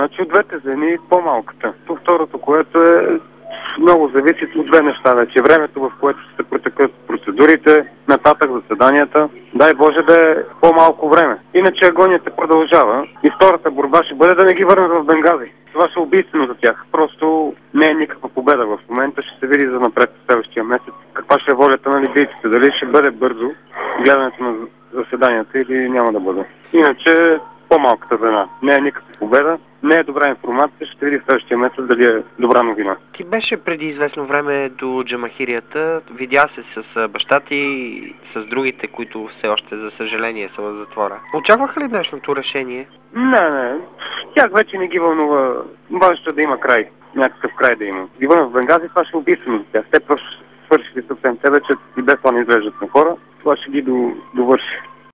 Значи от двете земи по-малката. По второто, което е много зависи от две неща вече. Времето, в което ще се протекат процедурите, нататък заседанията. Дай Боже да е по-малко време. Иначе агонията продължава и втората борба ще бъде да не ги върнат в Бенгази. Това ще е убийствено за тях. Просто не е никаква победа в момента. Ще се види за напред следващия месец каква ще е волята на либийците. Дали ще бъде бързо гледането на заседанията или няма да бъде. Иначе по-малката вина. Не е никаква победа, не е добра информация, ще види в следващия месец дали е добра новина. Ти беше преди известно време до джамахирията, видя се с баща ти и с другите, които все още, за съжаление, са в затвора. Очакваха ли днешното решение? Не. Тях вече не ги вълнува. Важно да има край. Някакъв край да има. И в Бенгази това ще е убийствено за тях. Те просто свършили съвсем. Те вече и без това не изглеждат на хора. Това ще ги довърши.